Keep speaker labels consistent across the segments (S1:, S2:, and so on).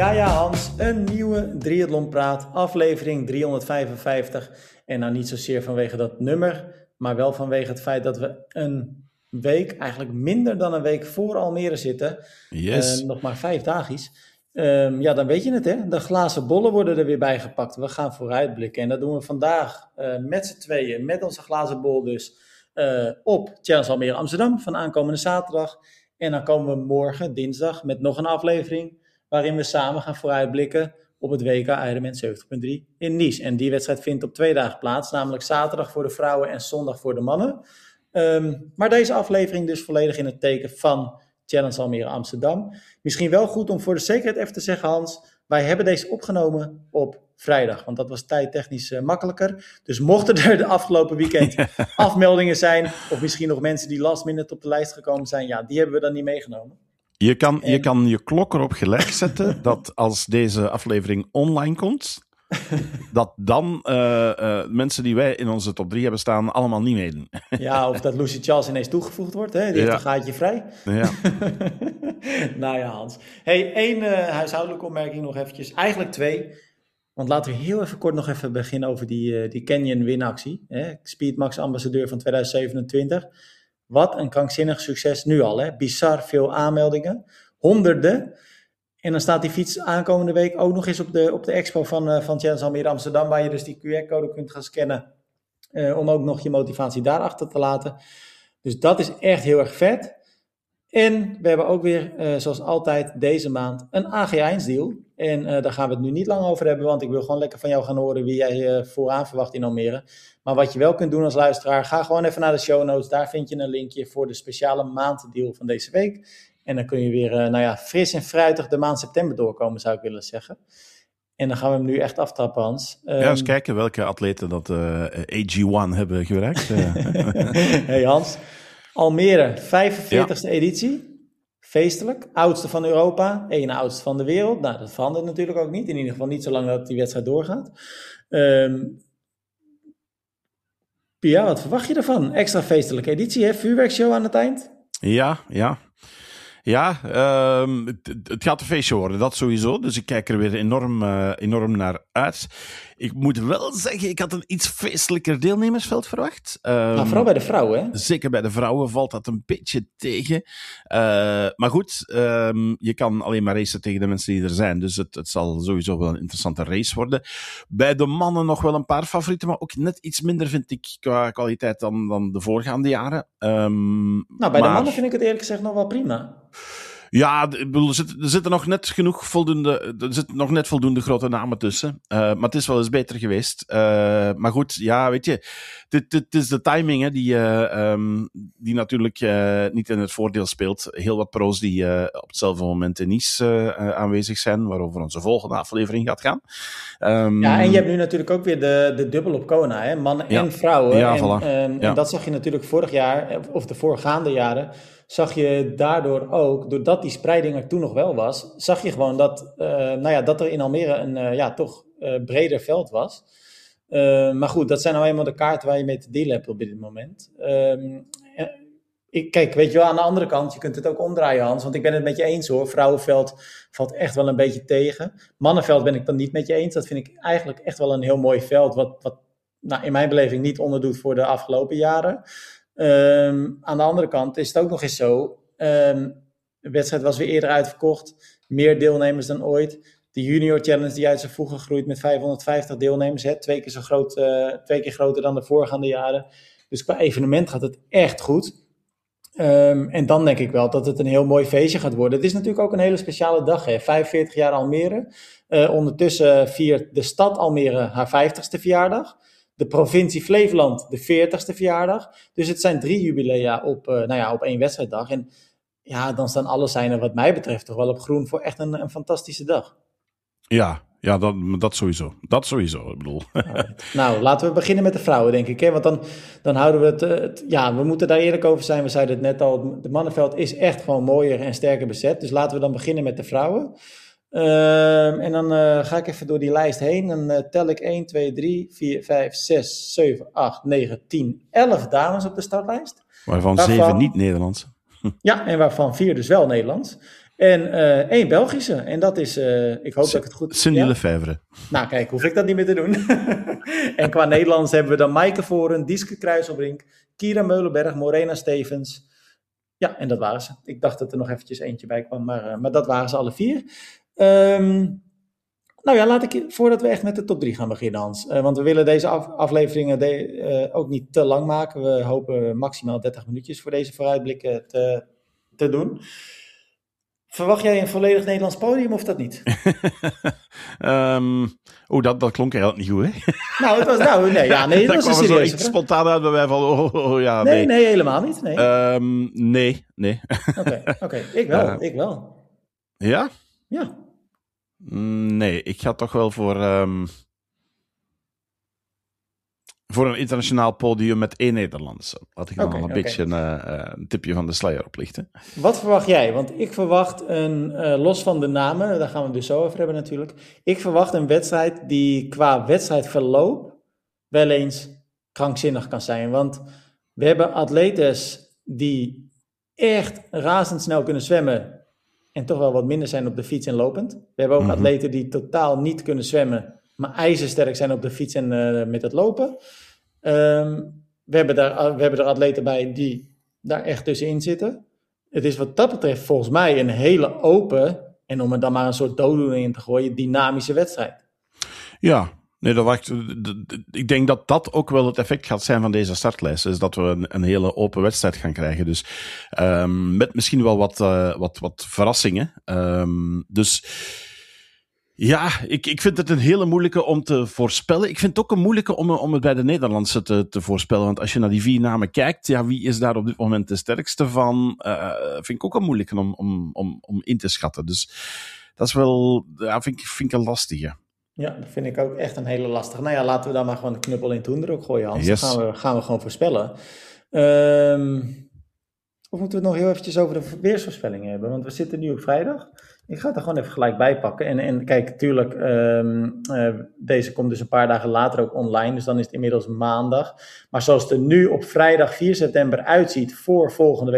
S1: Ja, Hans, een nieuwe Triathlon Praat, aflevering 355. En nou niet zozeer vanwege dat nummer, maar wel vanwege het feit dat we een week, eigenlijk minder dan een week voor Almere zitten.
S2: Yes.
S1: Nog maar 5 dagjes. Ja, dan weet je het, hè. De glazen bollen worden er weer bij gepakt. We gaan vooruitblikken en dat doen we vandaag met z'n tweeën, met onze glazen bol dus, op Challenge Almere Amsterdam van aankomende zaterdag. En dan komen we morgen, dinsdag, met nog een aflevering waarin we samen gaan vooruitblikken op het WK Ironman 70.3 in Nice. En die wedstrijd vindt op 2 dagen plaats, namelijk zaterdag voor de vrouwen en zondag voor de mannen. Maar deze aflevering dus volledig in het teken van Challenge Almere Amsterdam. Misschien wel goed om voor de zekerheid even te zeggen, Hans, wij hebben deze opgenomen op vrijdag, want dat was tijdtechnisch makkelijker. Dus mochten er de afgelopen weekend afmeldingen zijn, of misschien nog mensen die last minute op de lijst gekomen zijn, ja, die hebben we dan niet meegenomen.
S2: Je kan je klok erop gelijk zetten dat als deze aflevering online komt, dat dan mensen die wij in onze top 3 hebben staan allemaal niet meedoen.
S1: Ja, of dat Lucy Charles ineens toegevoegd wordt. Hè? Die heeft een gaatje vrij.
S2: Ja.
S1: Nou ja, Hans. Hey, 1 huishoudelijke opmerking nog eventjes. Eigenlijk 2. Want laten we heel even kort nog even beginnen over die Canyon winactie. Speedmax ambassadeur van 2027. Wat een krankzinnig succes nu al. Hè? Bizar veel aanmeldingen. Honderden. En dan staat die fiets aankomende week ook nog eens op de expo van Challenge Almere Amsterdam, waar je dus die QR-code kunt gaan scannen om ook nog je motivatie daarachter te laten. Dus dat is echt heel erg vet. En we hebben ook weer, zoals altijd, deze maand een AG1 deal. En daar gaan we het nu niet lang over hebben, want ik wil gewoon lekker van jou gaan horen wie jij vooraan verwacht in Almere. Maar wat je wel kunt doen als luisteraar, ga gewoon even naar de show notes. Daar vind je een linkje voor de speciale maanddeal van deze week. En dan kun je weer fris en fruitig de maand september doorkomen, zou ik willen zeggen. En dan gaan we hem nu echt aftrappen, Hans.
S2: Ja, eens kijken welke atleten dat AG1 hebben gebruikt.
S1: Hey Hans, Almere, 45e editie. Feestelijk. Oudste van Europa, één oudste van de wereld. Nou, dat verandert natuurlijk ook niet. In ieder geval niet zolang dat die wedstrijd doorgaat. Ja, wat verwacht je ervan? Extra feestelijke editie, hè? Vuurwerkshow aan het eind?
S2: Ja, het gaat een feestje worden, dat sowieso. Dus ik kijk er weer enorm naar uit. Ik moet wel zeggen, ik had een iets feestelijker deelnemersveld verwacht.
S1: Vooral bij de vrouwen, hè?
S2: Zeker bij de vrouwen valt dat een beetje tegen. Maar goed, je kan alleen maar racen tegen de mensen die er zijn. Dus het zal sowieso wel een interessante race worden. Bij de mannen nog wel een paar favorieten, maar ook net iets minder, vind ik, qua kwaliteit dan de voorgaande jaren.
S1: Nou, bij de mannen vind ik het eerlijk gezegd nog wel prima.
S2: Ja, ik bedoel, er zitten nog net voldoende grote namen tussen. Maar het is wel eens beter geweest. Maar goed, ja, weet je, het is de timing hè, die natuurlijk niet in het voordeel speelt. Heel wat pro's die op hetzelfde moment in Nice aanwezig zijn, waarover onze volgende aflevering gaat gaan.
S1: Ja, en je hebt nu natuurlijk ook weer de dubbel op Kona, hè? Mannen en vrouwen.
S2: Ja,
S1: voilà.
S2: Ja.
S1: En dat zag je natuurlijk vorig jaar, of de voorgaande jaren, zag je daardoor ook, doordat die spreiding er toen nog wel was, zag je gewoon dat er in Almere een toch breder veld was. Maar goed, dat zijn nou eenmaal de kaarten waar je mee te dealen hebt op dit moment. Kijk, weet je wel, aan de andere kant, je kunt het ook omdraaien, Hans, want ik ben het met je eens hoor. Vrouwenveld valt echt wel een beetje tegen. Mannenveld ben ik dan niet met je eens. Dat vind ik eigenlijk echt wel een heel mooi veld, wat in mijn beleving niet onderdoet voor de afgelopen jaren. Aan de andere kant is het ook nog eens zo. De wedstrijd was weer eerder uitverkocht. Meer deelnemers dan ooit. De Junior Challenge die uit zijn voegen groeit met 550 deelnemers. 2 keer zo groot, 2 keer groter dan de voorgaande jaren. Dus qua evenement gaat het echt goed. En dan denk ik wel dat het een heel mooi feestje gaat worden. Het is natuurlijk ook een hele speciale dag. 45 jaar Almere. Ondertussen viert de stad Almere haar 50ste verjaardag. De provincie Flevoland de 40ste verjaardag. Dus het zijn 3 jubilea op 1 wedstrijddag. En ja, dan staan alle seinen wat mij betreft toch wel op groen voor echt een fantastische dag.
S2: Ja, dat sowieso. Dat sowieso, ik bedoel.
S1: Nou, laten we beginnen met de vrouwen, denk ik. Hè? Want dan houden we het... we moeten daar eerlijk over zijn. We zeiden het net al, het mannenveld is echt gewoon mooier en sterker bezet. Dus laten we dan beginnen met de vrouwen. En dan ga ik even door die lijst heen. Dan tel ik 1, 2, 3, 4, 5, 6, 7, 8, 9, 10, 11 dames op de startlijst.
S2: Waarvan 7 niet Nederlands.
S1: Ja, en waarvan 4 dus wel Nederlands. En 1 Belgische. En dat is, ik hoop dat ik het goed...
S2: Cindy Lefevre.
S1: Nou kijk, hoef ik dat niet meer te doen. En qua Nederlands hebben we dan Maaike Voren, Dieske Kruiselbrink, Kira Meulenberg, Morena Stevens. Ja, en dat waren ze. Ik dacht dat er nog eventjes eentje bij kwam, maar dat waren ze alle 4. Nou ja, laat ik, voordat we echt met de top 3 gaan beginnen, Hans. Want we willen deze afleveringen ook niet te lang maken. We hopen maximaal 30 minuutjes voor deze vooruitblikken te doen. Verwacht jij een volledig Nederlands podium of dat niet?
S2: Dat klonk eigenlijk niet goed, hè?
S1: Nou, het was, nee, dat was een serieuze vraag.
S2: Spontaan uit bij mij van, ja,
S1: nee. Nee, helemaal niet, nee.
S2: Nee.
S1: Oké. Ik wel.
S2: Ja?
S1: Ja.
S2: Nee, ik ga toch wel voor een internationaal podium met 1 Nederlandse. Laat ik dan al een beetje een tipje van de sluier oplichten.
S1: Wat verwacht jij? Want ik verwacht los van de namen, daar gaan we het dus zo over hebben natuurlijk. Ik verwacht een wedstrijd die qua wedstrijdverloop wel eens krankzinnig kan zijn. Want we hebben atletes die echt razendsnel kunnen zwemmen en toch wel wat minder zijn op de fiets en lopend. We hebben ook atleten die totaal niet kunnen zwemmen, maar ijzersterk zijn op de fiets en met het lopen. We hebben er atleten bij die daar echt tussenin zitten. Het is wat dat betreft volgens mij een hele open, en om er dan maar een soort dooddoener in te gooien, dynamische wedstrijd. Ja.
S2: Nee, ik denk dat dat ook wel het effect gaat zijn van deze startlijst. Is dat we een hele open wedstrijd gaan krijgen. Dus met misschien wel wat verrassingen. Dus ja, ik vind het een hele moeilijke om te voorspellen. Ik vind het ook een moeilijke om het bij de Nederlandse te voorspellen. Want als je naar die 4 namen kijkt, ja, wie is daar op dit moment de sterkste van? Vind ik ook een moeilijke om in te schatten. Dus dat is wel, ja, vind ik een lastige.
S1: Ja, dat vind ik ook echt een hele lastige. Nou ja, laten we dan maar gewoon de knuppel in toender ook gooien, Hans.
S2: Yes.
S1: Dan gaan we gewoon voorspellen. Of moeten we het nog heel eventjes over de weersvoorspellingen hebben? Want we zitten nu op vrijdag. Ik ga het er gewoon even gelijk bij pakken. En kijk, tuurlijk, deze komt dus een paar dagen later ook online. Dus dan is het inmiddels maandag. Maar zoals het er nu op vrijdag 4 september uitziet voor volgende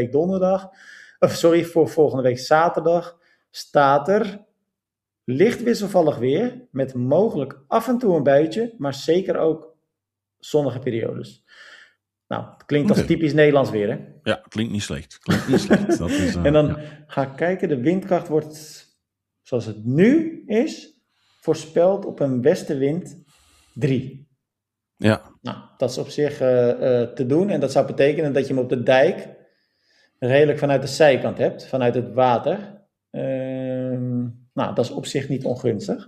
S1: week zaterdag, staat er licht wisselvallig weer, met mogelijk af en toe een buitje, maar zeker ook zonnige periodes. Nou, het klinkt als typisch Nederlands weer, hè?
S2: Ja, klinkt niet slecht. Dat is,
S1: en dan ga ik kijken, de windkracht wordt, zoals het nu is, voorspeld op een westenwind 3.
S2: Ja.
S1: Nou, dat is op zich te doen, en dat zou betekenen dat je hem op de dijk redelijk vanuit de zijkant hebt, vanuit het water. Nou, dat is op zich niet ongunstig.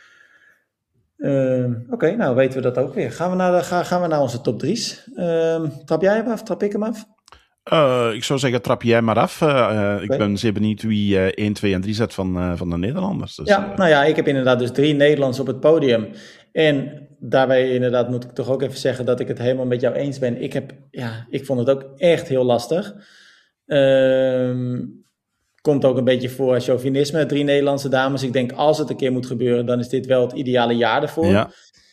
S1: Oké, nou weten we dat ook weer. Gaan we naar onze top 3's. Trap jij hem af? Trap ik hem af?
S2: Ik zou zeggen, trap jij maar af. Ik ben zeer benieuwd wie 1, 2 en 3 zet van de Nederlanders. Dus,
S1: nou ja, ik heb inderdaad dus 3 Nederlanders op het podium. En daarbij inderdaad moet ik toch ook even zeggen dat ik het helemaal met jou eens ben. Ik vond het ook echt heel lastig. Komt ook een beetje voor chauvinisme. 3 Nederlandse dames. Ik denk, als het een keer moet gebeuren, dan is dit wel het ideale jaar ervoor.
S2: Ja.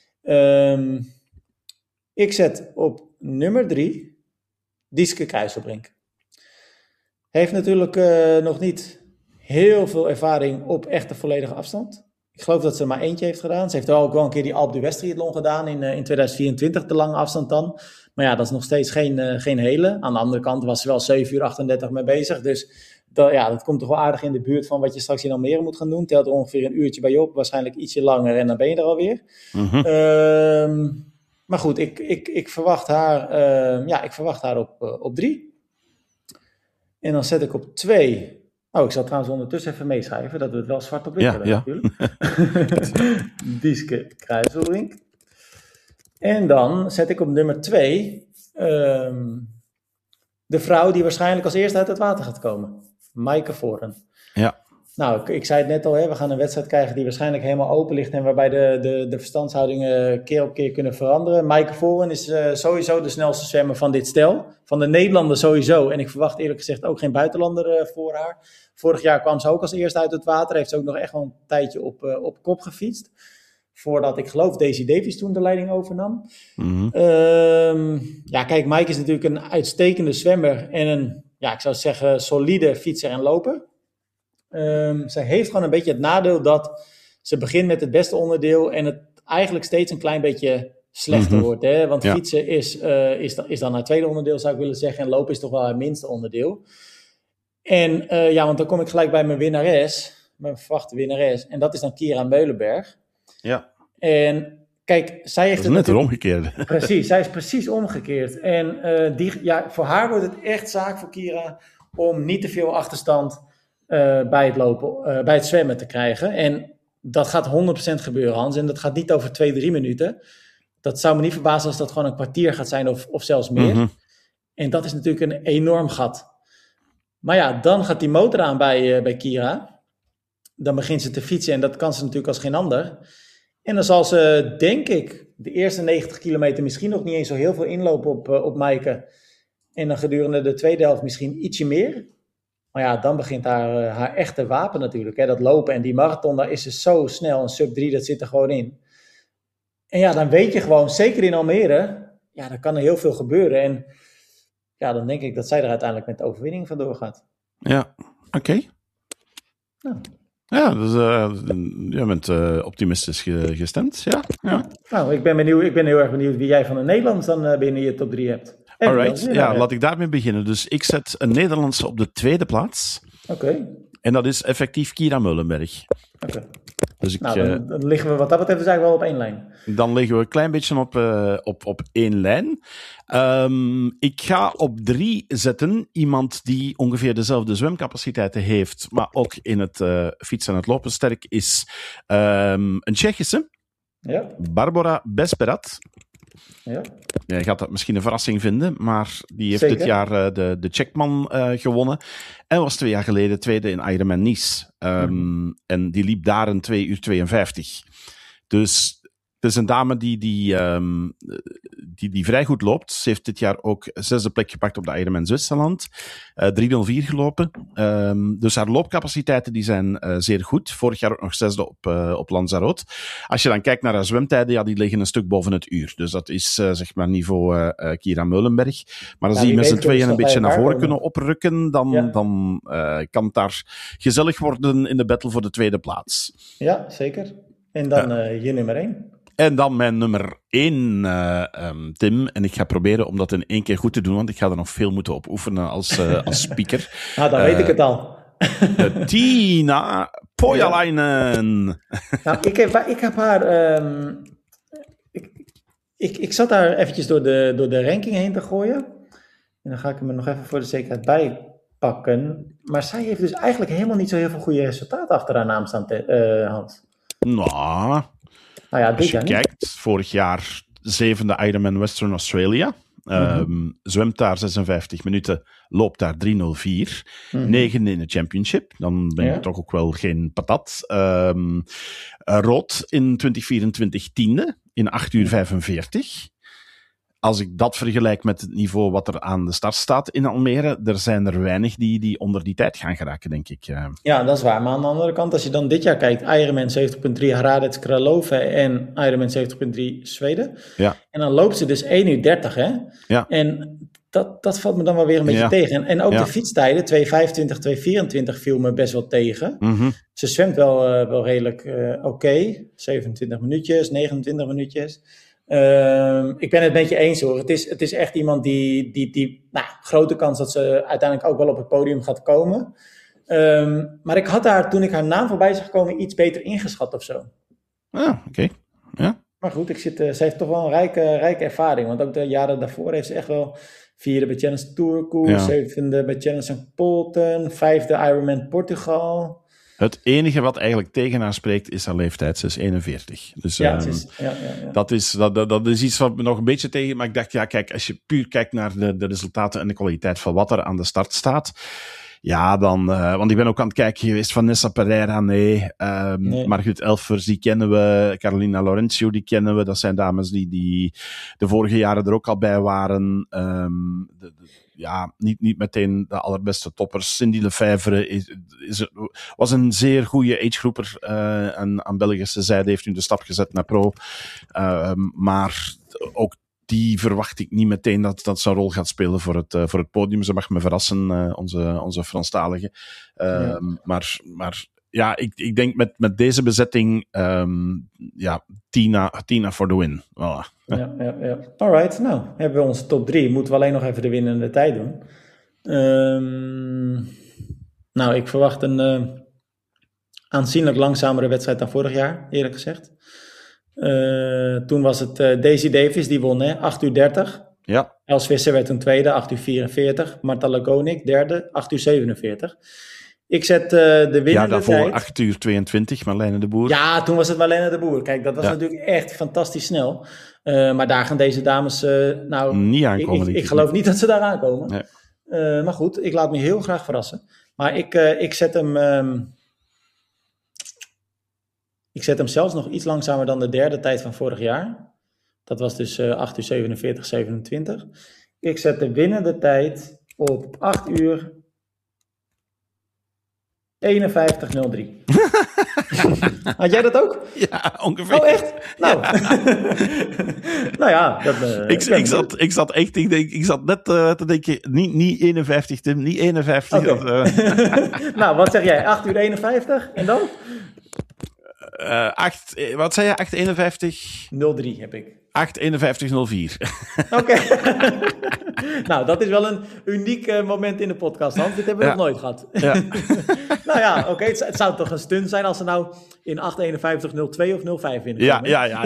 S1: Ik zet op nummer 3 Dieske Kruiselbrink. Heeft natuurlijk nog niet heel veel ervaring op echte volledige afstand. Ik geloof dat ze er maar eentje heeft gedaan. Ze heeft ook wel een keer die Alpe d'Huez triathlon gedaan in 2024, de lange afstand dan. Maar ja, dat is nog steeds geen hele. Aan de andere kant was ze wel 7 uur 38 mee bezig. Dus dat komt toch wel aardig in de buurt van wat je straks in Almere moet gaan doen. Telt er ongeveer een uurtje bij je op. Waarschijnlijk ietsje langer en dan ben je er alweer. Maar goed, ik verwacht haar op 3. En dan zet ik op 2... Oh, ik zal trouwens ondertussen even meeschrijven, dat we het wel zwart op wit hebben natuurlijk. Dieske Kruiselbrink. En dan zet ik op nummer 2 de vrouw die waarschijnlijk als eerste uit het water gaat komen. Maaike Voren.
S2: Ja.
S1: Nou, ik zei het net al, we gaan een wedstrijd krijgen die waarschijnlijk helemaal open ligt en waarbij de verstandshoudingen keer op keer kunnen veranderen. Maaike Voren is sowieso de snelste zwemmer van dit stel. Van de Nederlanders sowieso. En ik verwacht eerlijk gezegd ook geen buitenlander voor haar. Vorig jaar kwam ze ook als eerste uit het water. Heeft ze ook nog echt wel een tijdje op kop gefietst. Voordat ik geloof Daisy Davies toen de leiding overnam. Kijk, Maaike is natuurlijk een uitstekende zwemmer en een ik zou zeggen, solide fietser en loper. Zij heeft gewoon een beetje het nadeel dat ze begint met het beste onderdeel en het eigenlijk steeds een klein beetje slechter wordt. Hè? Want fietsen is dan haar tweede onderdeel, zou ik willen zeggen. En lopen is toch wel haar minste onderdeel. En want dan kom ik gelijk bij mijn winnares, mijn verwachte winnares. En dat is dan Kira Meulenberg.
S2: Ja.
S1: En kijk, zij heeft
S2: dat is net het omgekeerde.
S1: Precies, zij is precies omgekeerd. En voor haar wordt het echt zaak voor Kira om niet te veel achterstand bij het lopen, bij het zwemmen te krijgen. En dat gaat 100% gebeuren, Hans. En dat gaat niet over 2-3 minuten. Dat zou me niet verbazen als dat gewoon een kwartier gaat zijn of zelfs meer. Mm-hmm. En dat is natuurlijk een enorm gat. Maar ja, dan gaat die motor aan bij Kira. Dan begint ze te fietsen en dat kan ze natuurlijk als geen ander. En dan zal ze, denk ik, de eerste 90 kilometer misschien nog niet eens zo heel veel inlopen op Maaike. En dan gedurende de tweede helft misschien ietsje meer. Maar ja, dan begint haar echte wapen natuurlijk. Hè? Dat lopen en die marathon, daar is ze zo snel. Een sub 3, dat zit er gewoon in. En ja, dan weet je gewoon, zeker in Almere, ja, dan kan er heel veel gebeuren. En ja, dan denk ik dat zij er uiteindelijk met de overwinning vandoor gaat.
S2: Ja, oké.
S1: Nou.
S2: Ja, dus je bent optimistisch gestemd, ja.
S1: Nou, ik ben heel erg benieuwd wie jij van de Nederlanders dan binnen je top 3 hebt.
S2: Alright, laat ik daarmee beginnen. Dus ik zet een Nederlandse op de tweede plaats.
S1: Oké.
S2: En dat is effectief Kira Meulenberg.
S1: Oké.
S2: Dus
S1: dan liggen we wat dat betreft dus eigenlijk wel op één lijn.
S2: Dan liggen we een klein beetje op één lijn. Ik ga op 3 zetten iemand die ongeveer dezelfde zwemcapaciteiten heeft, maar ook in het fietsen en het lopen sterk is. Een Tsjechische.
S1: Ja.
S2: Barbora Besperat.
S1: Ja.
S2: Je gaat dat misschien een verrassing vinden, maar die heeft
S1: Zeker.
S2: dit jaar de Checkman gewonnen. En was 2 jaar geleden tweede in Ironman Nice. En die liep daar een 2 uur 52. Dus het is een dame die vrij goed loopt. Ze heeft dit jaar ook 6e plek gepakt op de Ironman Zwitserland. 3:04 gelopen. Dus haar loopcapaciteiten die zijn zeer goed. Vorig jaar ook nog 6e op Lanzarote. Als je dan kijkt naar haar zwemtijden, die liggen een stuk boven het uur. Dus dat is zeg maar niveau Kira Meulenberg. Maar als die met z'n tweeën een beetje naar voren kunnen oprukken, dan kan het daar gezellig worden in de battle voor de tweede plaats.
S1: Ja, zeker. En dan je nummer 1.
S2: En dan mijn nummer 1, Tim. En ik ga proberen om dat in 1 keer goed te doen, want ik ga er nog veel moeten op oefenen als speaker.
S1: Nou, dan weet ik het al.
S2: Tiina Pojalainen.
S1: Nou, ik heb haar... Ik zat daar eventjes door de ranking heen te gooien. En dan ga ik hem er nog even voor de zekerheid bij pakken. Maar zij heeft dus eigenlijk helemaal niet zo heel veel goede resultaten achter haar naam staan, Hans.
S2: Nou ja, als je kijkt, vorig jaar 7e Ironman Western Australia. Zwemt daar 56 minuten, loopt daar 3:04. 9 in de championship. Dan ben je toch ook wel geen patat. Rood in 2024 10e in 8 uur 45. Als ik dat vergelijk met het niveau wat er aan de start staat in Almere, er zijn er weinig die onder die tijd gaan geraken, denk ik.
S1: Ja, dat is waar. Maar aan de andere kant, als je dan dit jaar kijkt, Ironman 70.3 Hradec Kralove en Ironman 70.3 Zweden.
S2: Ja.
S1: En dan loopt ze dus 1 uur 30, hè?
S2: Ja.
S1: En dat valt me dan wel weer een beetje tegen. En ook de fietstijden, 2:25, 2:24 viel me best wel tegen.
S2: Mm-hmm.
S1: Ze zwemt wel redelijk oké. 27 minuutjes, 29 minuutjes. Ik ben het met je eens hoor. Het is echt iemand die grote kans dat ze uiteindelijk ook wel op het podium gaat komen. Maar ik had haar, toen ik haar naam voorbij zag komen, iets beter ingeschat of zo.
S2: Ah, oké. Ja.
S1: Maar goed, ze heeft toch wel een rijke ervaring. Want ook de jaren daarvoor heeft ze echt wel 4e bij Challenge Tourkoers, 7e bij Challenge Polten, 5e Ironman Portugal.
S2: Het enige wat eigenlijk tegen haar spreekt is haar leeftijd. Ze is 41. Dus dat is iets wat me nog een beetje tegen... Maar ik dacht, kijk, als je puur kijkt naar de resultaten en de kwaliteit van wat er aan de start staat... Ja, dan... want ik ben ook aan het kijken geweest. Vanessa Pereira, nee. Margriet Elfers, die kennen we. Carolina Laurentiu, die kennen we. Dat zijn dames die de vorige jaren er ook al bij waren. Niet meteen de allerbeste toppers. Cindy Lefevre was een zeer goede agegroeper. Aan Belgische zijde heeft nu de stap gezet naar pro. Maar ook die verwacht ik niet meteen dat ze een rol gaat spelen voor het podium. Ze mag me verrassen, onze Franstalige. Maar ja, ik denk met deze bezetting, Tina for the win. Voilà.
S1: Ja. Alright, nou, hebben we onze top 3. Moeten we alleen nog even de winnende tijd doen. Nou, ik verwacht een aanzienlijk langzamere wedstrijd dan vorig jaar, eerlijk gezegd. Toen was het Daisy Davis, die won, hè? 8:30.
S2: Ja.
S1: Els Visser werd toen tweede, 8:44. Marta Lagonik, derde, 8:47. Ik zet de winnende tijd...
S2: Ja, daarvoor 8:22, Marlene de Boer.
S1: Ja, toen was het Marlene de Boer. Kijk, dat was natuurlijk echt fantastisch snel. Maar daar gaan deze dames...
S2: niet aankomen.
S1: Ik geloof niet dat ze daar aankomen. Nee. Maar goed, ik laat me heel graag verrassen. Maar ik zet hem... ik zet hem zelfs nog iets langzamer dan de derde tijd van vorig jaar. Dat was dus 8:47:27. Ik zet de winnende tijd op 8:51:03. Had jij dat ook?
S2: Ja, ongeveer.
S1: Oh, echt? Nou, nou ja.
S2: Ik zat echt, ik zat net te denken, niet 51, Tim, niet 51.
S1: Okay. Nou, wat zeg jij? 8:51 en dan?
S2: Wat zei je?
S1: 8:51? 03 heb ik.
S2: 8:51:04.
S1: Oké. Nou, dat is wel een uniek moment in de podcast, Hans. Dit hebben we nog nooit gehad. Ja. Nou ja, oké. Het zou toch een stunt zijn als ze nou in 8:51:02 of 05 winnen.
S2: Ja.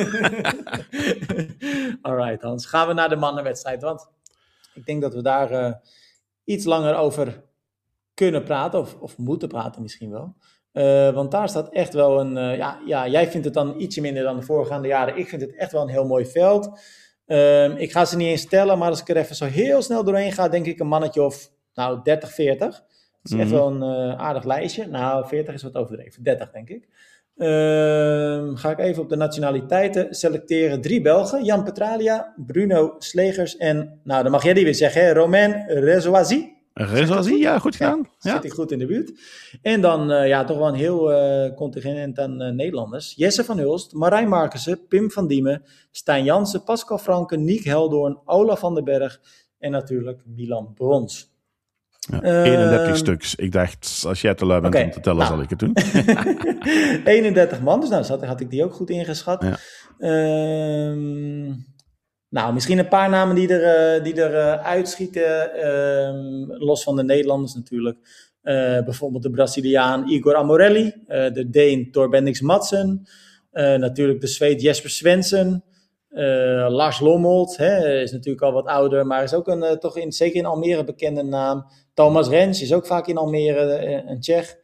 S1: Alright, Hans. Gaan we naar de mannenwedstrijd. Want ik denk dat we daar iets langer over kunnen praten. Of moeten praten misschien wel. Want daar staat echt wel een... jij vindt het dan ietsje minder dan de voorgaande jaren. Ik vind het echt wel een heel mooi veld. Ik ga ze niet eens tellen, maar als ik er even zo heel snel doorheen ga, denk ik een mannetje of 30, 40. Dat is echt wel een aardig lijstje. Nou, 40 is wat overdreven. 30 denk ik. Ga ik even op de nationaliteiten selecteren. 3 Belgen. Jan Petralia, Bruno Slegers en... Nou, dan mag jij die weer zeggen, hè? Romain Rezoisi.
S2: Rezoisi, ja, goed gedaan.
S1: Ja, zit ik goed in de buurt. En dan toch wel een heel contingent aan Nederlanders. Jesse van Hulst, Marijn Markussen, Pim van Diemen, Stijn Jansen, Pascal Franke, Niek Heldoorn, Olaf van den Berg en natuurlijk Milan Brons.
S2: Ja, 31 stuks. Ik dacht, als jij te lui bent om te tellen, zal ik het doen.
S1: 31 man, dus had ik die ook goed ingeschat. Ja. Misschien een paar namen die er uitschieten, los van de Nederlanders natuurlijk. Bijvoorbeeld de Braziliaan Igor Amorelli, de Deen Thor Bendix Madsen, natuurlijk de Zweed Jesper Svensson, Lars Lomholt, is natuurlijk al wat ouder, maar is ook zeker in Almere bekende naam. Thomas Rens is ook vaak in Almere, een Tsjech.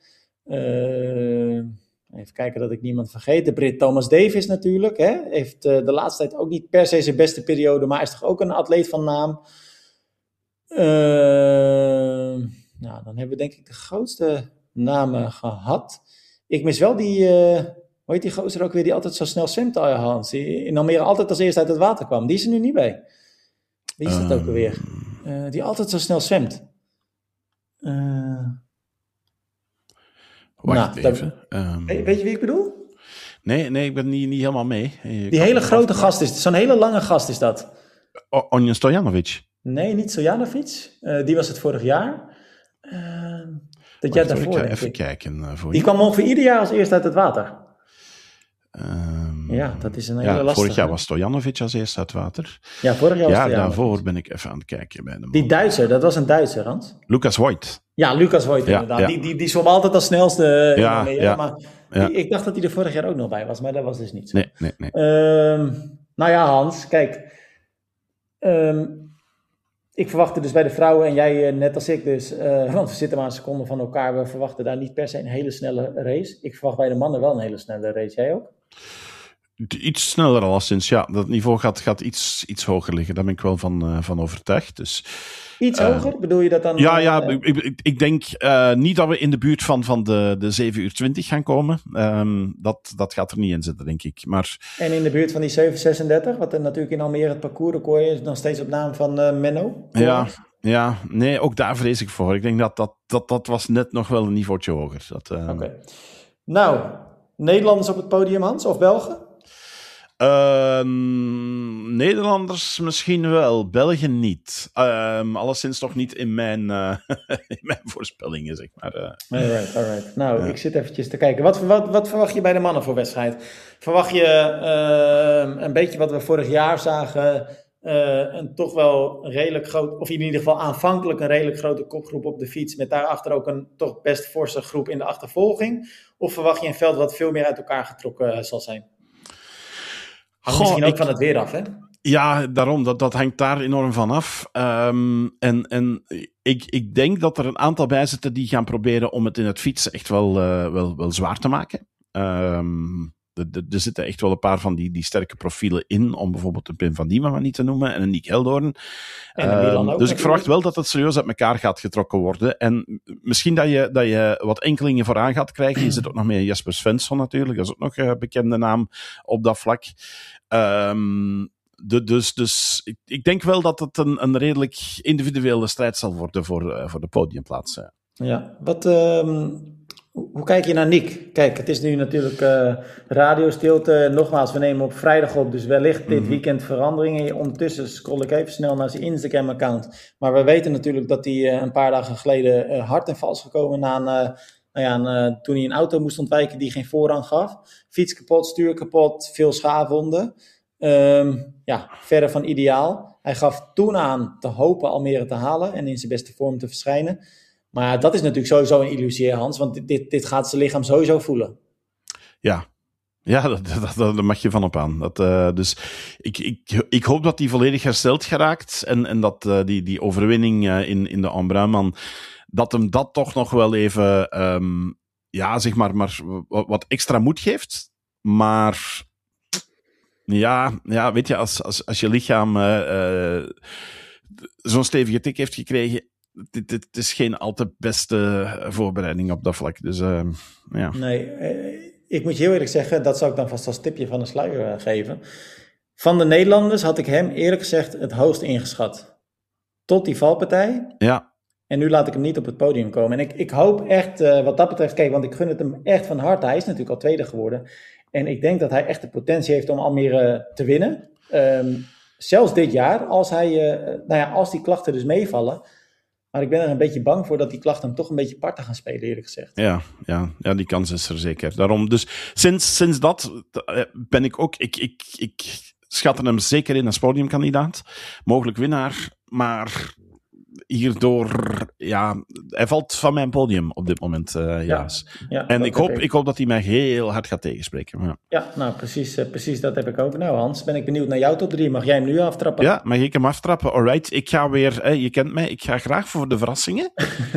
S1: Even kijken dat ik niemand vergeet. De Brit Thomas Davis natuurlijk. Heeft de laatste tijd ook niet per se zijn beste periode, maar is toch ook een atleet van naam. Dan hebben we denk ik de grootste namen gehad. Ik mis wel die, hoe heet die gozer ook weer, die altijd zo snel zwemt, Hans. Die in Almere altijd als eerste uit het water kwam. Die is er nu niet bij. Wie is dat ook alweer? Die altijd zo snel zwemt.
S2: Wacht even.
S1: Weet je wie ik bedoel?
S2: Nee, ik ben niet helemaal mee.
S1: Die hele grote gast is, zo'n hele lange gast is dat.
S2: Onjan Stojanovic.
S1: Nee, niet Stojanovic. Die was het vorig jaar. Dat jaar daarvoor,
S2: ik ga even kijken.
S1: Die kwam ongeveer ieder jaar als eerste uit het water. Dat is een hele lastige.
S2: Vorig jaar was Stojanovic als eerste uit het water.
S1: Ja, vorig jaar was Stojanovic.
S2: Daarvoor ben ik even aan het kijken bij de man.
S1: Die Duitser, dat was een Duitser, Hans.
S2: Lucas Voigt.
S1: Ja, Lucas Voigt inderdaad. Ja. Die zwom altijd als snelste. Maar ik dacht dat hij er vorig jaar ook nog bij was, maar dat was dus niet zo.
S2: Nee.
S1: Hans, kijk. Ik verwachtte dus bij de vrouwen, en jij net als ik dus, want we zitten maar een seconde van elkaar, we verwachten daar niet per se een hele snelle race. Ik verwacht bij de mannen wel een hele snelle race. Jij ook?
S2: Iets sneller alleszins, ja. Dat niveau gaat iets hoger liggen. Daar ben ik wel van overtuigd. Dus,
S1: iets hoger? Bedoel je dat dan?
S2: Ik denk niet dat we in de buurt van de 7:20 gaan komen. Dat gaat er niet in zitten, denk ik. Maar,
S1: en in de buurt van die 7:36? Wat er natuurlijk in Almere het parcoursrecord is, nog steeds op naam van Menno?
S2: Ja, nee, ook daar vrees ik voor. Ik denk dat was net nog wel een niveautje hoger.
S1: Oké. Nou, Nederlanders op het podium, Hans, of Belgen?
S2: Nederlanders misschien wel, België niet. Alleszins toch niet in mijn, in mijn voorspellingen, zeg maar.
S1: Alright. Nou, ik zit eventjes te kijken. Wat verwacht je bij de mannen voor wedstrijd? Verwacht je een beetje wat we vorig jaar zagen, een toch wel redelijk groot, of in ieder geval aanvankelijk een redelijk grote kopgroep op de fiets, met daarachter ook een toch best forse groep in de achtervolging? Of verwacht je een veld wat veel meer uit elkaar getrokken zal zijn? Hangt misschien ook van het weer af, hè?
S2: Ja, daarom. Dat hangt daar enorm van af. En ik denk dat er een aantal bij zitten die gaan proberen om het in het fietsen echt wel zwaar te maken. Er zitten echt wel een paar van die sterke profielen in, om bijvoorbeeld een Pim van Diemen maar niet te noemen, en een Nick Heldoorn. Dus ik verwacht wel dat het serieus uit elkaar gaat getrokken worden. En misschien dat je wat enkelingen vooraan gaat krijgen. Je zit ook nog met Jesper Svensson natuurlijk, dat is ook nog een bekende naam op dat vlak. Dus ik denk wel dat het een redelijk individuele strijd zal worden voor de podiumplaats.
S1: Ja, hoe kijk je naar Nick? Kijk, het is nu natuurlijk radiostilte. Nogmaals, we nemen op vrijdag op, dus wellicht dit weekend veranderingen. Ondertussen scroll ik even snel naar zijn Instagram-account. Maar we weten natuurlijk dat hij een paar dagen geleden hard en vals gekomen toen hij een auto moest ontwijken die geen voorrang gaf. Fiets kapot, stuur kapot, veel schaafwonden. Verre van ideaal. Hij gaf toen aan te hopen Almere te halen en in zijn beste vorm te verschijnen. Maar dat is natuurlijk sowieso een illusie, Hans, want dit gaat zijn lichaam sowieso voelen.
S2: Ja, daar mag je van op aan. Dus ik hoop dat hij volledig hersteld geraakt en dat die overwinning in de Embrunman, dat hem dat toch nog wel even zeg maar wat extra moed geeft. Maar ja, weet je, als je lichaam zo'n stevige tik heeft gekregen, dit is geen al te beste voorbereiding op dat vlak. Dus ja.
S1: Nee, ik moet je heel eerlijk zeggen, dat zou ik dan vast als tipje van de sluier geven. Van de Nederlanders had ik hem eerlijk gezegd het hoogst ingeschat. Tot die valpartij.
S2: Ja.
S1: En nu laat ik hem niet op het podium komen. En ik hoop echt, wat dat betreft, kijk, want ik gun het hem echt van harte. Hij is natuurlijk al tweede geworden. En ik denk dat hij echt de potentie heeft om Almere te winnen. Zelfs dit jaar, als die klachten dus meevallen. Maar ik ben er een beetje bang voor dat die klachten hem toch een beetje parten gaan spelen, eerlijk gezegd.
S2: Ja, die kans is er zeker. Daarom, dus sinds dat ben ik ook... Ik schat hem zeker in als podiumkandidaat. Mogelijk winnaar, maar hierdoor... Ja, hij valt van mijn podium op dit moment, helaas. Ja, en ik hoop dat hij mij heel hard gaat tegenspreken.
S1: Ja, nou, precies dat heb ik ook. Nou, Hans, ben ik benieuwd naar jouw top 3. Mag jij hem nu aftrappen?
S2: Ja, mag ik hem aftrappen? Alright, ik ga weer... je kent mij, ik ga graag voor de verrassingen.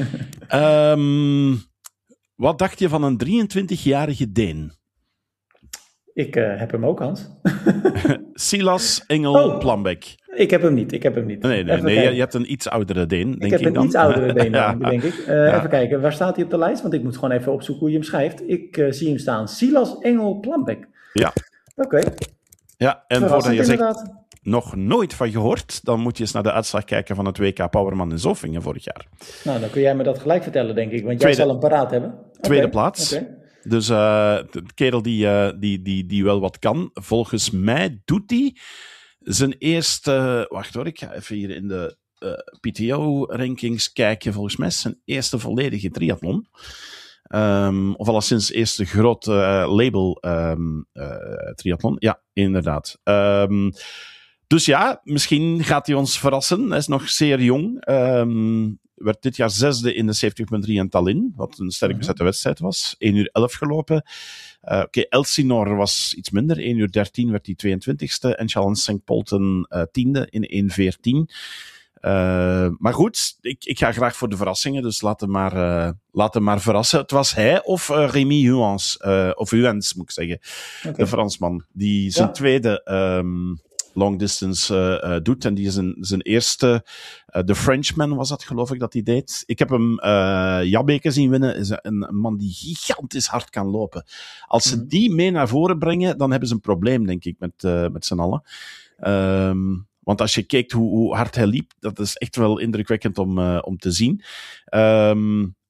S2: Wat dacht je van een 23-jarige Deen?
S1: Ik heb hem ook, Hans.
S2: Silas Engel Plambek.
S1: Ik heb hem niet.
S2: Nee, je hebt een iets oudere Deen, denk ik dan.
S1: Ik heb een iets oudere Deen, denk ik. Even kijken, waar staat hij op de lijst? Want ik moet gewoon even opzoeken hoe je hem schrijft. Ik zie hem staan. Silas Engel Plambek.
S2: Ja.
S1: Oké.
S2: Ja, en voordat je zegt, nog nooit van gehoord, dan moet je eens naar de uitslag kijken van het WK Powerman in Zofingen vorig jaar.
S1: Nou, dan kun jij me dat gelijk vertellen, denk ik. Want jij zal hem paraat hebben.
S2: Tweede plaats. Dus de kerel die wel wat kan. Volgens mij doet hij zijn eerste... Wacht hoor, ik ga even hier in de PTO-rankings kijken. Volgens mij is zijn eerste volledige triathlon. Of alleszins eerste grote label triathlon. Ja, inderdaad. Dus ja, misschien gaat hij ons verrassen. Hij is nog zeer jong. Werd dit jaar 6e in de 70.3 in Tallinn, wat een sterk bezette wedstrijd was. 1 uur 11 gelopen. Elsinore was iets minder. 1 uur 13 werd hij 22e. En Challenge St. Polten 10e in 1:14. Maar goed, ik ga graag voor de verrassingen, dus laat hem maar verrassen. Het was hij of Rémi Huens, of Huens moet ik zeggen, de Fransman, die zijn tweede long distance doet. En die zijn eerste, de Frenchman was dat geloof ik dat hij deed. Ik heb hem Jabbeke zien winnen, is een man die gigantisch hard kan lopen. Als ze die mee naar voren brengen, dan hebben ze een probleem, denk ik, met z'n allen. Want als je kijkt hoe hard hij liep, dat is echt wel indrukwekkend om te zien.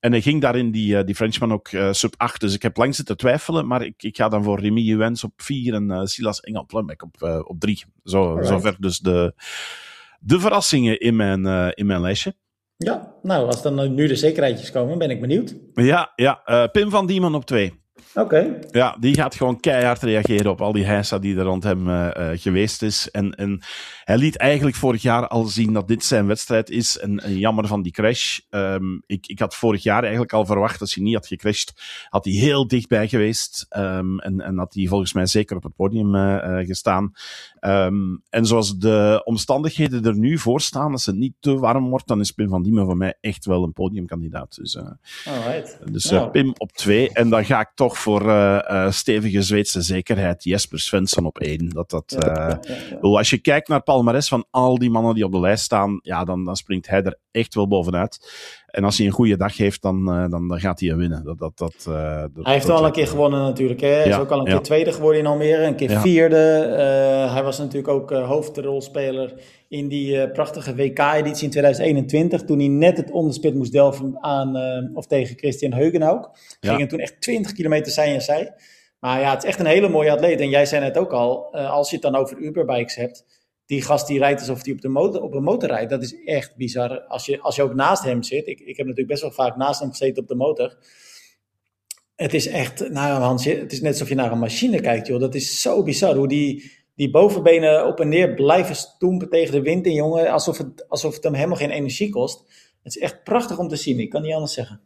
S2: En hij ging daar in die Frenchman ook sub 8. Dus ik heb lang zitten twijfelen, maar ik ga dan voor Remy Juwens op 4 en Silas Engel-Plumbeck op 3. Zover dus de verrassingen in mijn lijstje.
S1: Ja, nou, als dan nu de zekerheidjes komen, ben ik benieuwd.
S2: Ja. Pim van Diemen op 2.
S1: Oké.
S2: Ja, die gaat gewoon keihard reageren op al die heisa die er rond hem geweest is. En hij liet eigenlijk vorig jaar al zien dat dit zijn wedstrijd is. En jammer van die crash. Ik had vorig jaar eigenlijk al verwacht, als hij niet had gecrashed, had hij heel dichtbij geweest. En had hij volgens mij zeker op het podium gestaan. En zoals de omstandigheden er nu voor staan, als het niet te warm wordt, dan is Pim van Diemen voor mij echt wel een podiumkandidaat. Dus Pim op 2. En dan ga ik toch voor stevige Zweedse zekerheid Jesper Svensson op 1. Als je kijkt naar het palmares van al die mannen die op de lijst staan, ja, dan springt hij er echt wel bovenuit. En als hij een goede dag heeft, dan gaat hij winnen.
S1: Hij heeft wel een keer gewonnen natuurlijk. Hè? Hij is ook al een keer tweede geworden in Almere, een keer vierde. Hij was natuurlijk ook hoofdrolspeler in die prachtige WK-editie in 2021. Toen hij net het onderspit moest delven tegen Christian Heugenhoek. Ging hem toen echt 20 kilometer zij en zij. Maar ja, het is echt een hele mooie atleet. En jij zei net ook al, als je het dan over Uberbikes hebt, die gast die rijdt alsof hij op een motor rijdt. Dat is echt bizar. Als je ook naast hem zit. Ik heb natuurlijk best wel vaak naast hem gezeten op de motor. Het is echt, nou Hans, het is net alsof je naar een machine kijkt, joh. Dat is zo bizar hoe die bovenbenen op en neer blijven stoempen tegen de wind in, jongen. Alsof het hem helemaal geen energie kost. Het is echt prachtig om te zien. Ik kan niet anders zeggen.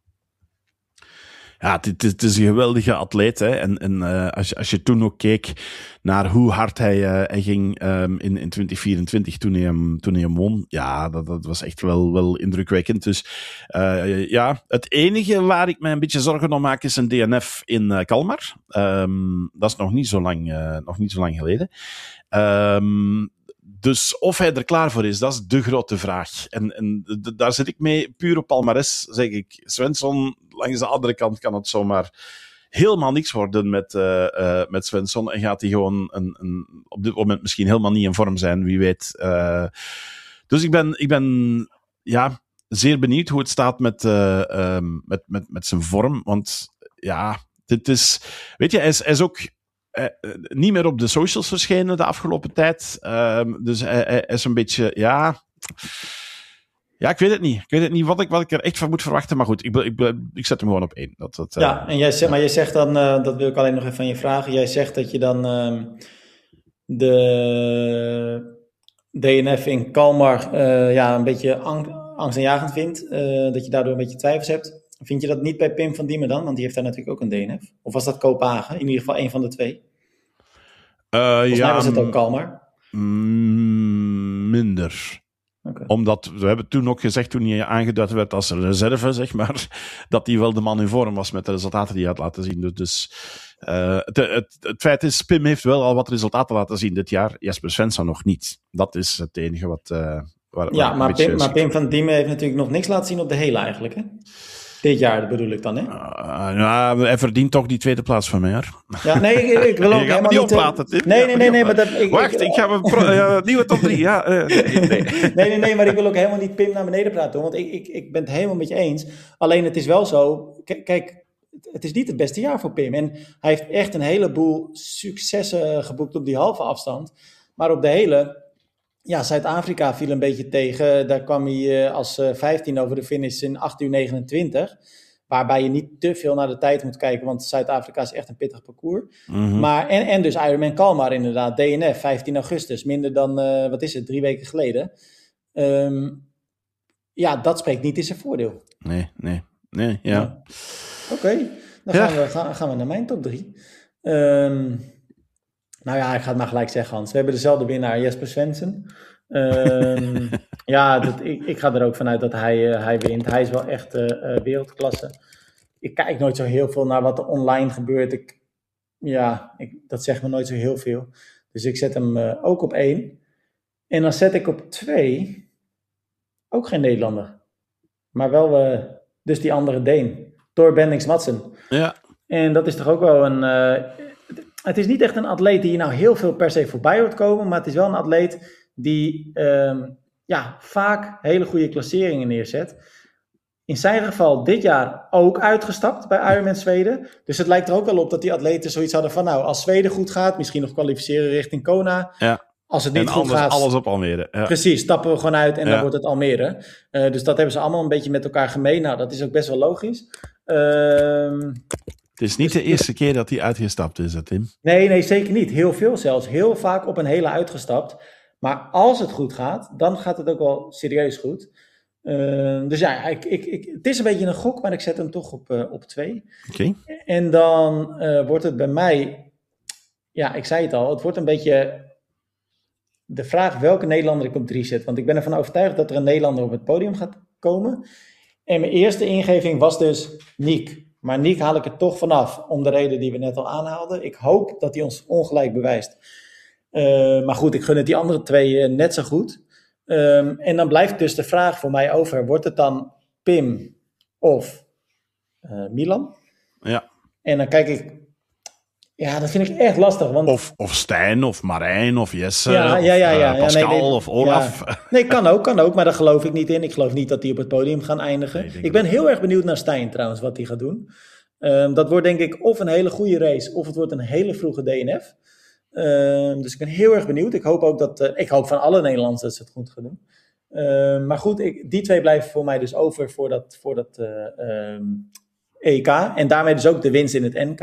S2: Ja, het is een geweldige atleet. Hè? En als je toen ook keek naar hoe hard hij ging in 2024 toen hij hem won, ja, dat was echt wel indrukwekkend. Dus het enige waar ik mij een beetje zorgen om maak is een DNF in Kalmar. Dat is nog niet zo lang geleden. Dus of hij er klaar voor is, dat is de grote vraag. En daar zit ik mee, puur op palmares, zeg ik. Svensson, langs de andere kant kan het zomaar helemaal niks worden met Svensson. En gaat hij gewoon op dit moment misschien helemaal niet in vorm zijn, wie weet. Dus ik ben zeer benieuwd hoe het staat met zijn vorm. Want ja, dit is... Weet je, hij is ook... niet meer op de socials verschenen de afgelopen tijd. Dus hij is een beetje, ja, ik weet het niet. Ik weet het niet wat ik er echt van moet verwachten. Maar goed, ik zet hem gewoon op 1.
S1: En jij zegt dan, dat wil ik alleen nog even van je vragen. Jij zegt dat je dan de DNF in Kalmar een beetje angstaanjagend vindt. Dat je daardoor een beetje twijfels hebt. Vind je dat niet bij Pim van Diemen dan? Want die heeft daar natuurlijk ook een DNF. Of was dat Kopenhagen? In ieder geval één van de twee. Volgens mij was het ook Kalmar.
S2: Minder.
S1: Okay.
S2: Omdat, we hebben toen ook gezegd, toen hij aangeduid werd als reserve, zeg maar, dat hij wel de man in vorm was met de resultaten die hij had laten zien. Dus het feit is, Pim heeft wel al wat resultaten laten zien dit jaar. Jesper Svensson nog niet. Dat is het enige wat...
S1: maar Pim van Diemen heeft natuurlijk nog niks laten zien op de hele eigenlijk, hè? Dit jaar bedoel ik dan, hè?
S2: Hij verdient toch die tweede plaats van mij, hoor.
S1: Ja, nee, ik wil ook helemaal niet...
S2: Oplaten,
S1: Nee, maar dat...
S2: ik ga een nieuwe top 3, ja.
S1: Nee, maar ik wil ook helemaal niet Pim naar beneden praten, hoor, want ik ben het helemaal met je eens. Alleen het is wel zo... Kijk, het is niet het beste jaar voor Pim. En hij heeft echt een heleboel successen geboekt op die halve afstand. Maar op de hele... Ja, Zuid-Afrika viel een beetje tegen. Daar kwam hij als 15 over de finish in 8:29. Waarbij je niet te veel naar de tijd moet kijken, want Zuid-Afrika is echt een pittig parcours. Mm-hmm. Maar, en dus Ironman Kalmar inderdaad, DNF, 15 augustus. Minder dan, 3 weken geleden. Dat spreekt niet in zijn voordeel.
S2: Nee, ja.
S1: Oké, dan gaan we naar mijn top 3. Nou ja, ik ga het maar gelijk zeggen, Hans. We hebben dezelfde winnaar, Jesper Svensson. Ik ga er ook vanuit dat hij wint. Hij is wel echt wereldklasse. Ik kijk nooit zo heel veel naar wat er online gebeurt. Dat zegt me nooit zo heel veel. Dus ik zet hem ook op 1. En dan zet ik op 2 ook geen Nederlander. Maar wel dus die andere Deen. Thor Bendix Madsen.
S2: Ja.
S1: En dat is toch ook wel een... Het is niet echt een atleet die je nou heel veel per se voorbij hoort komen. Maar het is wel een atleet die vaak hele goede klasseringen neerzet. in zijn geval dit jaar ook uitgestapt bij Ironman Zweden. Dus het lijkt er ook wel op dat die atleten zoiets hadden van, nou, als Zweden goed gaat, misschien nog kwalificeren richting Kona.
S2: Ja.
S1: Als het niet
S2: en
S1: goed gaat,
S2: alles op Almere. Ja.
S1: Precies, stappen we gewoon uit en dan wordt het Almere. Dus dat hebben ze allemaal een beetje met elkaar gemeen. Nou, dat is ook best wel logisch.
S2: Het is niet de eerste keer dat hij uitgestapt is, Tim.
S1: Nee, zeker niet. Heel veel zelfs. Heel vaak op een hele uitgestapt. Maar als het goed gaat, dan gaat het ook wel serieus goed. Dus ja, het is een beetje een gok, maar ik zet hem toch op 2.
S2: Oké.
S1: En dan wordt het bij mij, ja, ik zei het al, het wordt een beetje de vraag welke Nederlander ik op 3 zet. Want ik ben ervan overtuigd dat er een Nederlander op het podium gaat komen. En mijn eerste ingeving was dus Niek. Maar Niek haal ik er toch vanaf, om de reden die we net al aanhaalden. Ik hoop dat hij ons ongelijk bewijst. Maar goed, ik gun het die andere 2 net zo goed. En dan blijft dus de vraag voor mij over, wordt het dan Pim of Milan?
S2: Ja.
S1: En dan kijk ik, ja, dat vind ik echt lastig. Want...
S2: Of Stijn, of Marijn, of Jesse,
S1: of
S2: Pascal, of Olaf.
S1: Ja. Nee, kan ook, maar daar geloof ik niet in. Ik geloof niet dat die op het podium gaan eindigen. Nee, ik ben heel erg benieuwd naar Stijn trouwens, wat hij gaat doen. Dat wordt denk ik of een hele goede race, of het wordt een hele vroege DNF. Dus ik ben heel erg benieuwd. Ik hoop ook ik hoop van alle Nederlanders dat ze het goed gaan doen. Maar goed, die 2 blijven voor mij dus over voor dat EK. En daarmee dus ook de winst in het NK.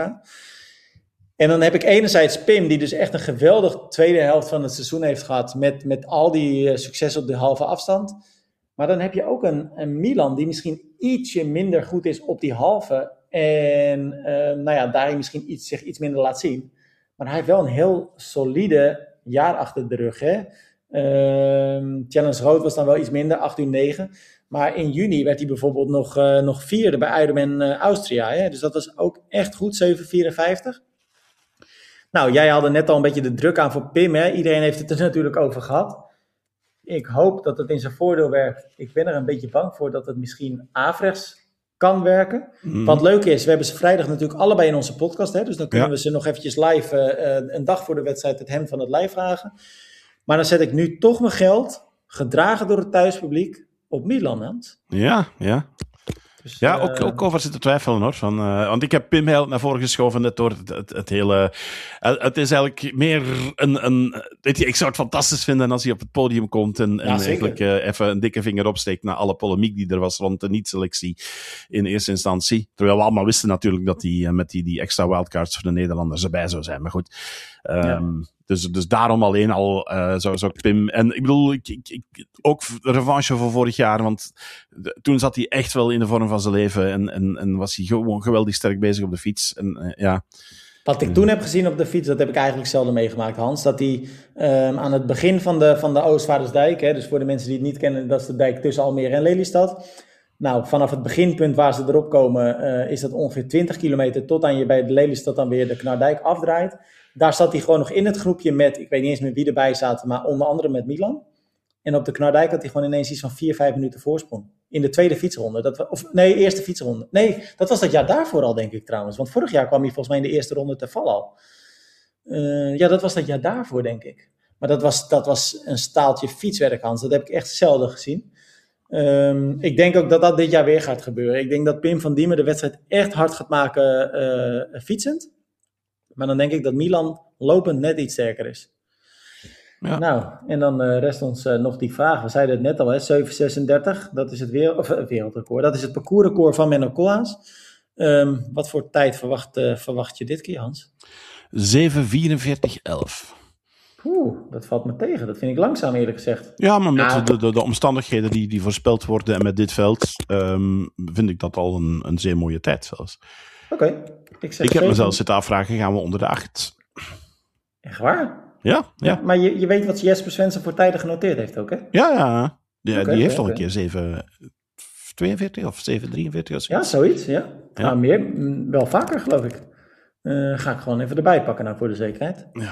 S1: En dan heb ik enerzijds Pim, die dus echt een geweldig tweede helft van het seizoen heeft gehad. Met al die succes op de halve afstand. Maar dan heb je ook een Milan die misschien ietsje minder goed is op die halve. En daarin misschien zich iets minder laat zien. Maar hij heeft wel een heel solide jaar achter de rug. Hè? Challenge Road was dan wel iets minder, 8 uur 9. Maar in juni werd hij bijvoorbeeld nog 4e bij Ironman Austria. Hè? Dus dat was ook echt goed, 7,54. Nou, jij haalde net al een beetje de druk aan voor Pim. Hè? Iedereen heeft het er natuurlijk over gehad. Ik hoop dat het in zijn voordeel werkt. Ik ben er een beetje bang voor dat het misschien averechts kan werken. Want leuk is, we hebben ze vrijdag natuurlijk allebei in onze podcast. Hè? Dus dan kunnen we ze nog eventjes live, een dag voor de wedstrijd, het hemd van het lijf vragen. Maar dan zet ik nu toch mijn geld, gedragen door het thuispubliek, op Milan, Hans.
S2: Ja. Dus, ook over zitten twijfelen hoor. Want ik heb Pim heel naar voren geschoven net door het hele... het is eigenlijk meer weet je, ik zou het fantastisch vinden als hij op het podium komt en eigenlijk even een dikke vinger opsteekt naar alle polemiek die er was rond de niet-selectie in eerste instantie. Terwijl we allemaal wisten natuurlijk dat hij met die extra wildcards voor de Nederlanders erbij zou zijn. Maar goed... Dus daarom alleen al zou ik Pim... En ik bedoel, ook revanche voor vorig jaar, want toen zat hij echt wel in de vorm van zijn leven en was hij gewoon geweldig sterk bezig op de fiets.
S1: Wat ik toen heb gezien op de fiets, dat heb ik eigenlijk zelden meegemaakt, Hans. Dat hij aan het begin van de Oostvaardersdijk, hè, dus voor de mensen die het niet kennen, dat is de dijk tussen Almere en Lelystad. Nou, vanaf het beginpunt waar ze erop komen, is dat ongeveer 20 kilometer tot aan je bij de Lelystad dan weer de Knardijk afdraait. Daar zat hij gewoon nog in het groepje met, ik weet niet eens meer wie erbij zaten, maar onder andere met Milan. En op de Knardijk had hij gewoon ineens iets van 4-5 minuten voorsprong. In de tweede fietsronde. Eerste fietsronde. Nee, dat was dat jaar daarvoor al, denk ik trouwens. Want vorig jaar kwam hij volgens mij in de eerste ronde te vallen al. Dat was dat jaar daarvoor, denk ik. Maar dat was een staaltje fietswerk, Hans. Dat heb ik echt zelden gezien. Ik denk ook dat dit jaar weer gaat gebeuren. Ik denk dat Pim van Diemen de wedstrijd echt hard gaat maken fietsend. Maar dan denk ik dat Milan lopend net iets sterker is. Ja. Nou, en dan rest ons nog die vraag. We zeiden het net al, hè, 7:36. Dat is het wereldrecord. Dat is het parcoursrecord van Menno Koolhaas. Wat voor tijd verwacht je dit keer, Hans?
S2: 7:44:11.
S1: Dat valt me tegen. Dat vind ik langzaam, eerlijk gezegd.
S2: Ja, maar met de omstandigheden die voorspeld worden en met dit veld, vind ik dat al een zeer mooie tijd zelfs.
S1: Oké.
S2: Ik heb mezelf zitten afvragen, gaan we onder de 8?
S1: Echt waar?
S2: Ja.
S1: Maar je weet wat Jesper Svensson voor tijden genoteerd heeft ook, hè?
S2: Ja. Die heeft al een keer 7:42 of 7:43 of zoiets.
S1: Ja, zoiets, ja. Nou, meer, wel vaker, geloof ik. Ga ik gewoon even erbij pakken nou voor de zekerheid.
S2: Ja.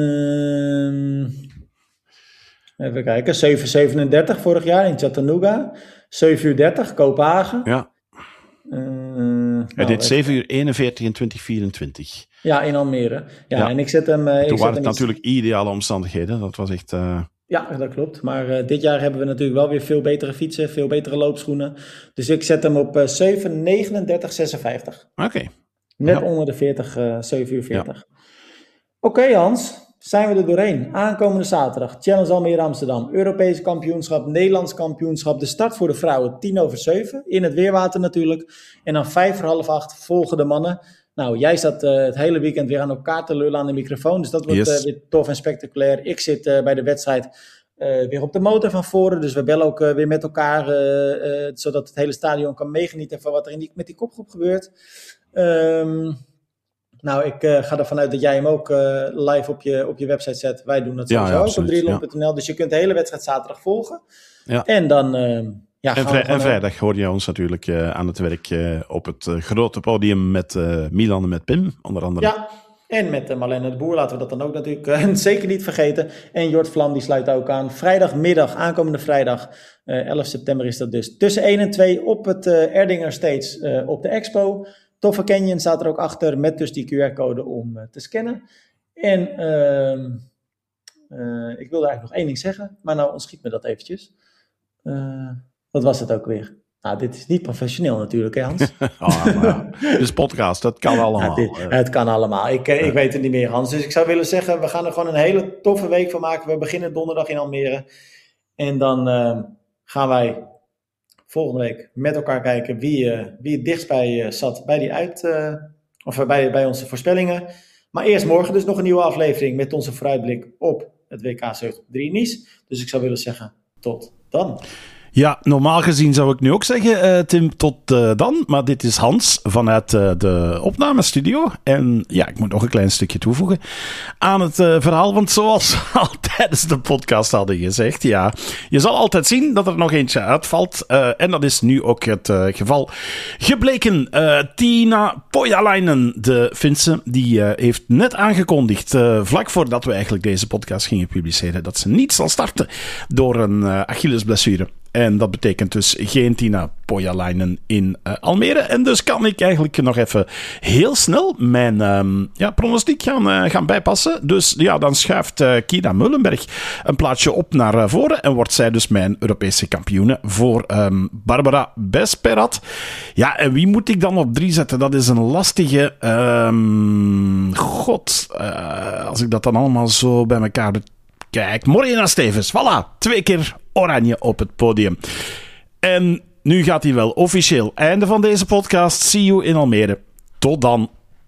S1: Even kijken, 7:37 vorig jaar in Chattanooga. 7:30 Kopenhagen.
S2: Ja. Hij deed 7:41 in 2024.
S1: Ja, in Almere. Ja, en ik zet hem...
S2: Toen waren het natuurlijk ideale omstandigheden. Dat was echt
S1: Ja, dat klopt. Maar dit jaar hebben we natuurlijk wel weer veel betere fietsen, veel betere loopschoenen. Dus ik zet hem op 7:39:56.
S2: Oké.
S1: Net onder de 40, 7:40. Ja. Oké, Hans, zijn we er doorheen. Aankomende zaterdag, Challenge Almere Amsterdam, Europees kampioenschap, Nederlands kampioenschap. De start voor de vrouwen 6:50, in het weerwater natuurlijk. En dan 7:45 volgen de mannen. Nou, jij zat het hele weekend weer aan elkaar te lullen aan de microfoon. Dus dat wordt weer tof en spectaculair. Ik zit bij de wedstrijd weer op de motor van voren. Dus we bellen ook weer met elkaar. Zodat het hele stadion kan meegenieten van wat er met die kopgroep gebeurt. Nou, ik ga ervan uit dat jij hem ook live op je website zet. Wij doen dat sowieso ook op drielon.nl. Dus je kunt de hele wedstrijd zaterdag volgen. Ja. En dan...
S2: en vrijdag hoor je ons natuurlijk aan het werk op het grote podium met Milan en met Pim, onder andere.
S1: Ja, en met Marlene de Boer, laten we dat dan ook natuurlijk zeker niet vergeten. En Jort Vlam, die sluit ook aan. Vrijdagmiddag, aankomende vrijdag, 11 september is dat dus. Tussen 1 en 2 op het Erdinger Stage op de Expo. Toffe Canyon staat er ook achter, met dus die QR-code om te scannen. En ik wilde eigenlijk nog één ding zeggen, maar nou ontschiet me dat eventjes. Wat was het ook weer? Nou, dit is niet professioneel natuurlijk, hè Hans?
S2: Dus podcast, dat kan allemaal.
S1: Ja, het kan allemaal. Ik weet het niet meer, Hans. Dus ik zou willen zeggen, we gaan er gewoon een hele toffe week van maken. We beginnen donderdag in Almere. En dan gaan wij volgende week met elkaar kijken wie het dichtst bij zat bij die bij onze voorspellingen. Maar eerst morgen dus nog een nieuwe aflevering met onze vooruitblik op het WK 73 Nice. Dus ik zou willen zeggen, tot dan.
S2: Ja, normaal gezien zou ik nu ook zeggen, Tim, tot dan. Maar dit is Hans vanuit de opnamestudio. En ja, ik moet nog een klein stukje toevoegen aan het verhaal. Want zoals we al tijdens de podcast hadden gezegd, ja, je zal altijd zien dat er nog eentje uitvalt. En dat is nu ook het geval gebleken. Tiina Pohjalainen, de Finse, die heeft net aangekondigd, vlak voordat we eigenlijk deze podcast gingen publiceren, dat ze niet zal starten door een Achillesblessure. En dat betekent dus geen Tiina Pohjalainen in Almere. En dus kan ik eigenlijk nog even heel snel mijn pronostiek gaan bijpassen. Dus ja, dan schuift Kira Mullenberg een plaatsje op naar voren. En wordt zij dus mijn Europese kampioene voor Barbara Besperat. Ja, en wie moet ik dan op 3 zetten? Dat is een lastige... als ik dat dan allemaal zo bij elkaar... Kijk, Morena Stevens, voilà, 2 keer oranje op het podium. En nu gaat hij wel officieel einde van deze podcast. See you in Almere. Tot dan.